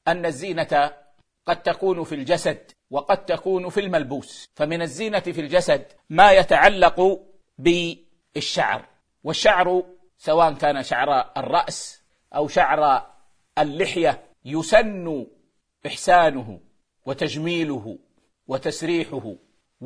أن الزينة قد تكون في الجسد وقد تكون في الملبوس. فمن الزينة في الجسد ما يتعلق بالشعر، والشعر سواء كان شعر الرأس أو شعر اللحية يسن إحسانه وتجميله وتسريحه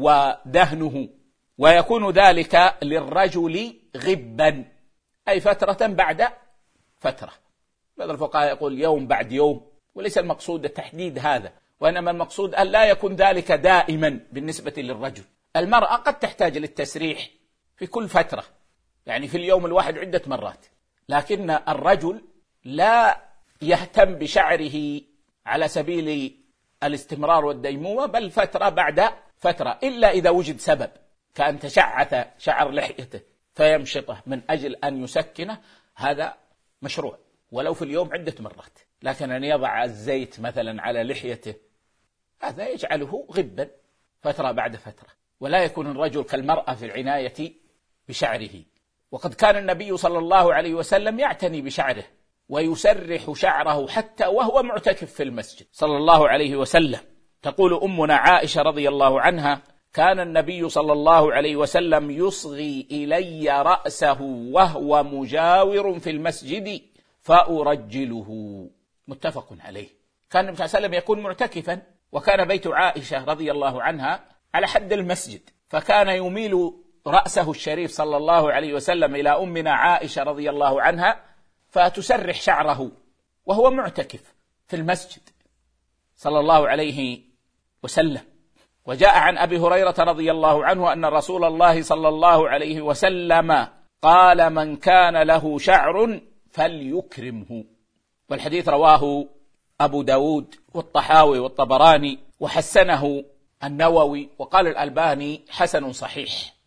ودهنه، ويكون ذلك للرجل غبا، أي فترة بعد فترة. بعض الفقهاء يقول يوم بعد يوم، وليس المقصود التحديد هذا، وإنما المقصود أن لا يكون ذلك دائما. بالنسبة للرجل، المرأة قد تحتاج للتسريح في كل فترة، يعني في اليوم الواحد عدة مرات، لكن الرجل لا يهتم بشعره على سبيل الاستمرار والديمومة، بل فترة بعد فترة، إلا إذا وجد سبب كأن تشعث شعر لحيته فيمشطه من أجل أن يسكنه، هذا مشروع ولو في اليوم عدة مرات. لكن أن يضع الزيت مثلا على لحيته هذا يجعله غبا فترة بعد فترة، ولا يكون الرجل كالمرأة في العناية بشعره. وقد كان النبي صلى الله عليه وسلم يعتني بشعره ويسرح شعره حتى وهو معتكف في المسجد صلى الله عليه وسلم. تقول أمنا عائشة رضي الله عنها: كان النبي صلى الله عليه وسلم يصغي إلي رأسه وهو مجاور في المسجد فأرجله. متفق عليه. كان النبي صلى الله عليه وسلم يكون معتكفا، وكان بيت عائشة رضي الله عنها على حد المسجد، فكان يميل رأسه الشريف صلى الله عليه وسلم إلى أمنا عائشة رضي الله عنها فتسرح شعره وهو معتكف في المسجد صلى الله عليه وسلم. وجاء عن أبي هريرة رضي الله عنه أن رسول الله صلى الله عليه وسلم قال: من كان له شعر فليكرمه. والحديث رواه أبو داود والطحاوي والطبراني، وحسنه النووي، وقال الألباني حسن صحيح.